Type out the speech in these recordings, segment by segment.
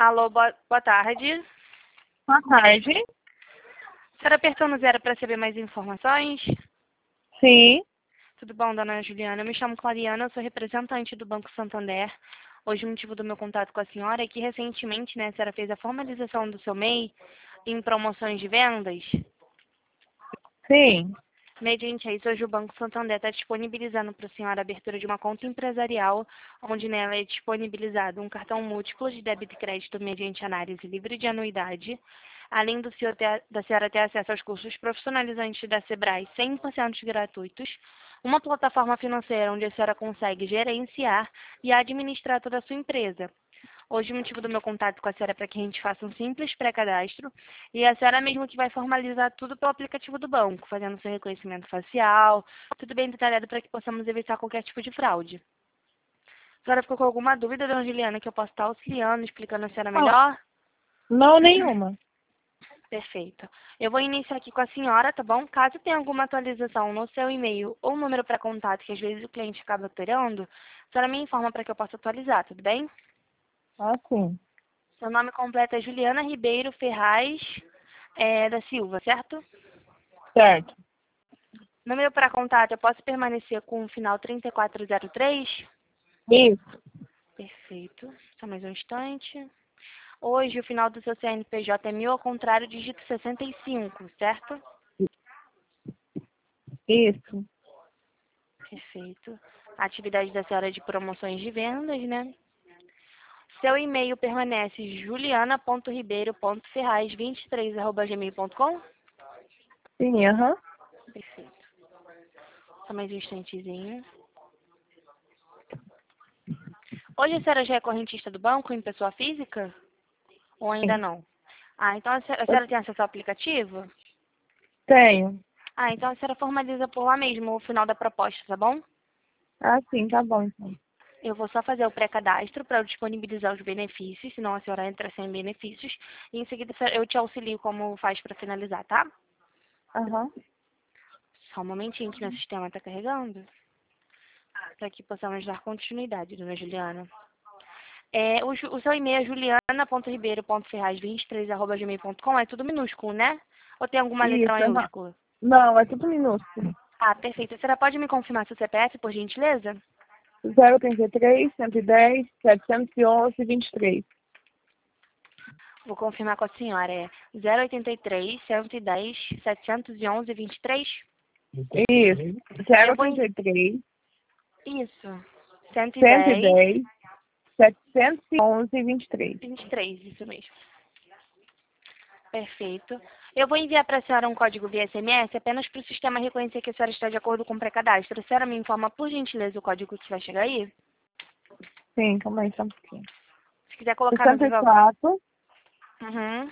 Alô, boa tarde. Boa tarde. A senhora apertou no 0 para saber mais informações? Sim. Tudo bom, dona Juliana? Eu me chamo Clariana, eu sou representante do Banco Santander. Hoje o motivo do meu contato com a senhora é que recentemente, né, a senhora fez a formalização do seu MEI em promoções de vendas. Sim. Mediante isso, hoje o Banco Santander está disponibilizando para a senhora a abertura de uma conta empresarial, onde nela é disponibilizado um cartão múltiplo de débito e crédito mediante análise livre de anuidade, além da senhora ter acesso aos cursos profissionalizantes da Sebrae 100% gratuitos, uma plataforma financeira onde a senhora consegue gerenciar e administrar toda a sua empresa. Hoje o motivo do meu contato com a senhora é para que a gente faça um simples pré-cadastro e a senhora mesmo que vai formalizar tudo pelo aplicativo do banco, fazendo seu reconhecimento facial, tudo bem detalhado para que possamos evitar qualquer tipo de fraude. A senhora ficou com alguma dúvida, dona Juliana, que eu posso estar auxiliando, explicando a senhora melhor? Não, nenhuma. Perfeito. Eu vou iniciar aqui com a senhora, tá bom? Caso tenha alguma atualização no seu e-mail ou número para contato, que às vezes o cliente acaba alterando, a senhora me informa para que eu possa atualizar, tudo bem? Sim. Seu nome completo é Juliana Ribeiro Ferraz da Silva, certo? Certo. Número para contato, eu posso permanecer com o final 3403? Isso. Perfeito. Só mais um instante. Hoje, o final do seu CNPJ é 1000, ao contrário, dígito 65, certo? Isso. Perfeito. A atividade da senhora é de promoções de vendas, né? Seu e-mail permanece juliana.ribeiro.ferraz23@gmail.com? Sim, aham. Perfeito. Só mais um instantezinho. Hoje a senhora já é correntista do banco em pessoa física? Ou ainda Sim. não? Ah, então a senhora tem acesso ao aplicativo? Tenho. Ah, então a senhora formaliza por lá mesmo o final da proposta, tá bom? Sim, tá bom, então. Eu vou só fazer o pré-cadastro para eu disponibilizar os benefícios, senão a senhora entra sem benefícios. E em seguida eu te auxilio como faz para finalizar, tá? Aham. Só um momentinho que meu sistema está carregando. Para que possamos dar continuidade, dona Juliana. O seu e-mail é juliana.ribeiro.ferraz23@gmail.com, é tudo minúsculo, né? Ou tem alguma letra Isso, aham. maiúscula? Não, é tudo minúsculo. Ah, perfeito. A senhora pode me confirmar seu CPF, por gentileza? 033, 110, 711, 23. Vou confirmar com a senhora. É 083 110 711 23? Isso. Eu vou... 033, Isso. 110 110, 711, 23. 23, isso mesmo. Perfeito. Eu vou enviar para a senhora um código via SMS apenas para o sistema reconhecer que a senhora está de acordo com o pré-cadastro. A senhora me informa, por gentileza, o código que vai chegar aí? Sim, calma aí, só um pouquinho. Se quiser colocar no Viva... 64, Uhum.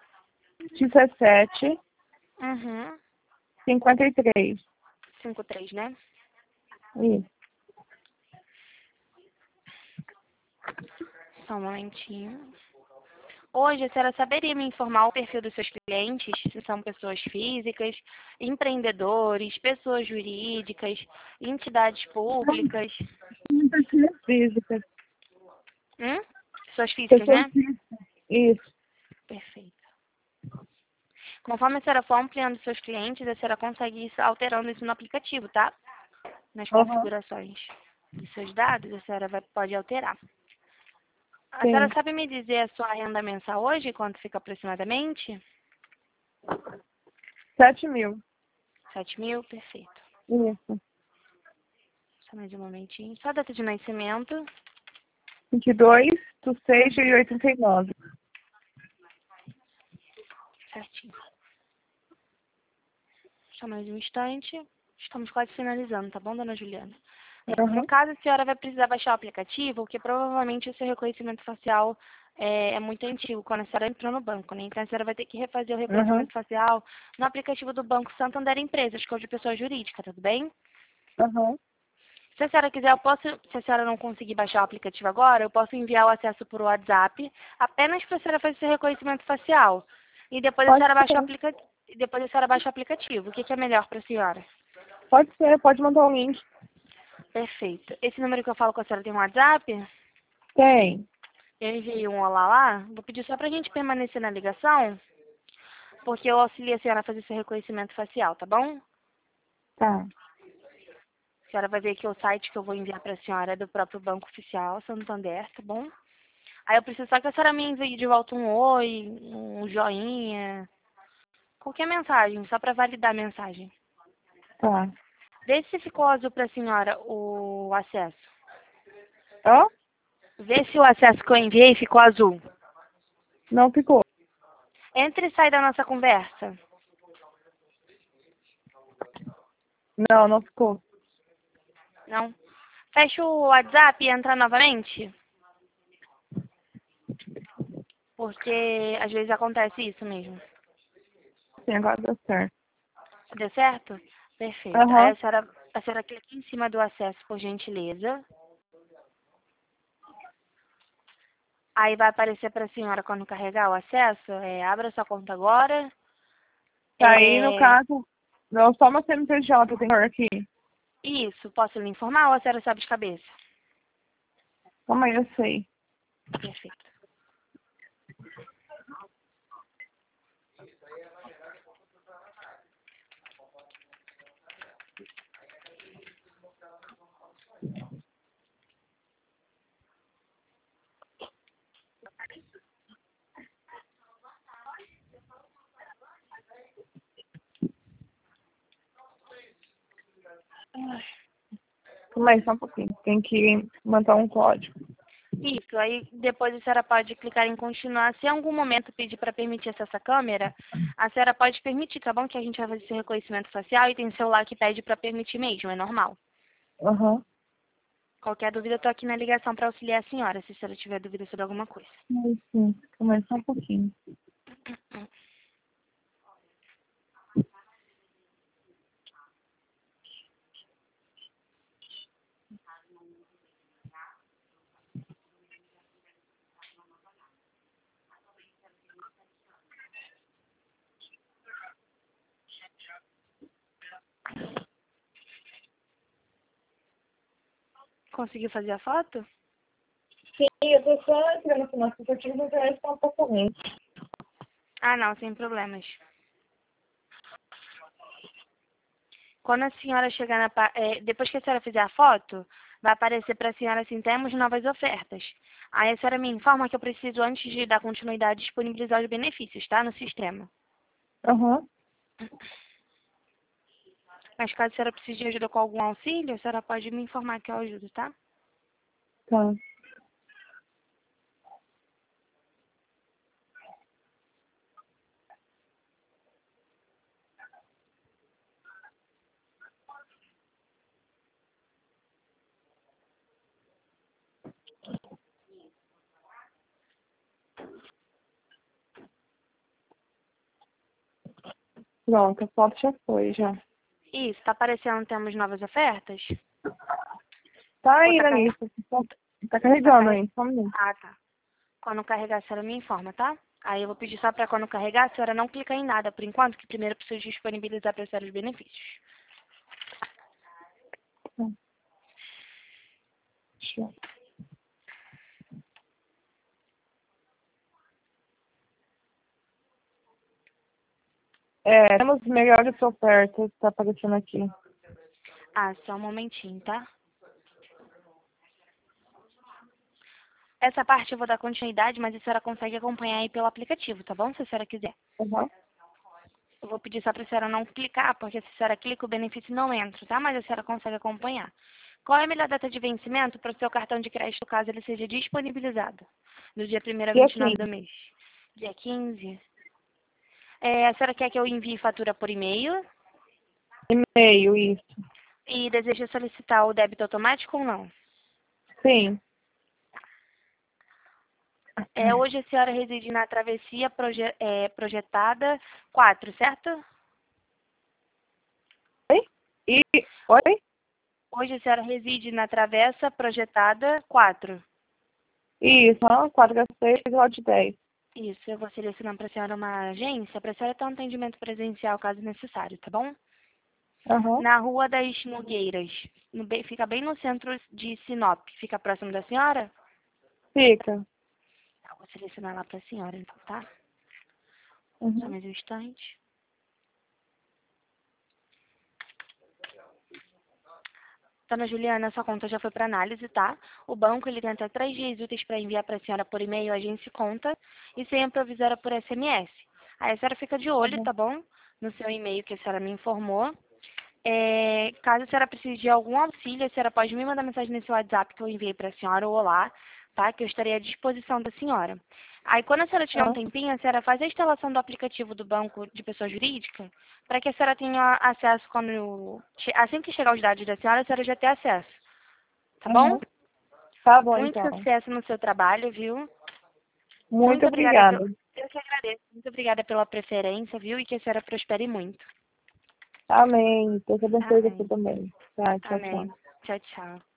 17, Uhum. 53. 53, né? Isso. Só um momentinho. Hoje, a senhora saberia me informar o perfil dos seus clientes? Se são pessoas físicas, empreendedores, pessoas jurídicas, entidades públicas? Pessoas físicas. Pessoas físicas, Pessoas né? físicas. Isso. Perfeito. Conforme a senhora for ampliando seus clientes, a senhora consegue ir alterando isso no aplicativo, tá? Nas Aham. configurações dos seus dados, a senhora pode alterar. A senhora Sim. sabe me dizer a sua renda mensal hoje, quanto fica aproximadamente? 7.000. 7.000? Perfeito. Isso. Só mais um momentinho. Só a data de nascimento. 22 do 6 de 89. Certinho. Só mais um instante. Estamos quase finalizando, tá bom, dona Juliana? No Aham. caso, a senhora vai precisar baixar o aplicativo, porque provavelmente o seu reconhecimento facial é muito antigo, quando a senhora entrou no banco, né? Então a senhora vai ter que refazer o Aham. reconhecimento facial no aplicativo do Banco Santander Empresas, que é o de pessoa jurídica, tudo bem? Aham. Se a senhora quiser, se a senhora não conseguir baixar o aplicativo agora, eu posso enviar o acesso por WhatsApp, apenas para a senhora fazer seu reconhecimento facial. E depois a Pode senhora baixa o ser. aplicativo. Depois a senhora baixa o aplicativo. O que é melhor para a senhora? Pode ser. Pode mandar o link. Perfeito. Esse número que eu falo com a senhora tem um WhatsApp? Tem. Eu enviei um olá lá. Vou pedir só pra gente permanecer na ligação, porque eu auxilio a senhora a fazer seu reconhecimento facial, tá bom? Tá. A senhora vai ver aqui o site que eu vou enviar pra senhora é do próprio Banco Oficial, Santander, tá bom? Aí eu preciso só que a senhora me envie de volta um oi, um joinha, qualquer mensagem, só pra validar a mensagem. Tá. Vê se ficou azul pra senhora o acesso. Hã? Vê se o acesso que eu enviei ficou azul. Não ficou. Entre e sai da nossa conversa. Não, não ficou. Não? Fecha o WhatsApp e entra novamente. Porque às vezes acontece isso mesmo. Sim, agora deu certo. Deu certo? Perfeito. Aí Aham. a senhora clica em cima do acesso, por gentileza. Aí vai aparecer para a senhora quando carregar o acesso. Abra sua conta agora. Tá aí, no É, caso, não, só uma CNPJ tem aqui. isso, posso lhe informar ou a senhora sabe de cabeça? Calma aí, eu sei. Perfeito. Calma aí, só um pouquinho. Tem que mandar um código. Isso, aí depois a senhora pode clicar em continuar. Se em algum momento pedir para permitir acesso à câmera, a senhora pode permitir, tá bom? Que a gente vai fazer esse reconhecimento facial e tem celular que pede para permitir mesmo, é normal. Aham. Qualquer dúvida, eu tô aqui na ligação para auxiliar a senhora, se a senhora tiver dúvida sobre alguma coisa. Aí sim. Calma aí, só um pouquinho. Conseguiu fazer a foto? Sim, eu tô só tirando esse nosso aplicativo, mas parece que tá um pouco ruim. Ah, não, sem problemas. Quando a senhora chegar depois que a senhora fizer a foto, vai aparecer para a senhora assim, temos novas ofertas. Aí a senhora me informa que eu preciso, antes de dar continuidade, disponibilizar os benefícios, tá? No sistema. Aham. Mas caso a senhora precise de ajuda com algum auxílio, a senhora pode me informar que eu ajudo, tá? Tá. Pronto, a foto já foi, já. Isso, tá aparecendo, temos novas ofertas? Tá Ou aí tá, na lista. Tá tá carregando carregando? aí, só um minuto. Ah, tá. Quando carregar, a senhora me informa, tá? Aí eu vou pedir só para quando carregar, a senhora não clicar em nada por enquanto, que primeiro eu preciso disponibilizar para a senhora os benefícios. Tá. Deixa eu... temos melhores ofertas, tá aparecendo aqui. Ah, só um momentinho, tá? Essa parte eu vou dar continuidade, mas a senhora consegue acompanhar aí pelo aplicativo, tá bom? Se a senhora quiser. Aham. Eu vou pedir só para a senhora não clicar, porque se a senhora clica, o benefício não entra, tá? Mas a senhora consegue acompanhar. Qual é a melhor data de vencimento para o seu cartão de crédito, caso ele seja disponibilizado? Do dia 1º a E 29 aqui? do mês. Dia 15. A senhora quer que eu envie fatura por e-mail? E-mail, isso. E deseja solicitar o débito automático ou não? Sim. Hoje a senhora reside na travessia projetada 4, certo? Oi? E... Oi? Hoje a senhora reside na travessa projetada 4. Isso, 4 6, lote 10. Isso, eu vou selecionar para a senhora uma agência, para a senhora ter um atendimento presencial, caso necessário, tá bom? Aham. Na Rua das Nogueiras, fica bem no centro de Sinop. Fica próximo da senhora? Fica. Vou selecionar lá para a senhora, então, tá? Só Uhum. mais um instante. Dona Juliana, sua conta já foi para análise, tá? O banco, ele tem até 3 dias úteis para enviar para a senhora por e-mail a agência conta e senha provisória por SMS. Aí a senhora fica de Tá olho, bom. tá bom? No seu e-mail que a senhora me informou. Caso a senhora precise de algum auxílio, a senhora pode me mandar mensagem nesse WhatsApp que eu enviei para a senhora ou olá, tá? Que eu estarei à disposição da senhora. Aí, quando a senhora tiver um Ah, tempinho, a senhora faz a instalação do aplicativo do banco de pessoa jurídica, para que a senhora tenha acesso assim que chegar os dados da senhora, a senhora já tenha acesso. Tá bom? uhum. Tá bom, Muito então. sucesso no seu trabalho, viu? Muito Muito obrigada obrigada. Eu que agradeço. Muito obrigada pela preferência, viu? E que a senhora prospere muito. Amém. Deus abençoe você Amém. também. Tá, tchau, tchau. Amém. Tchau, tchau.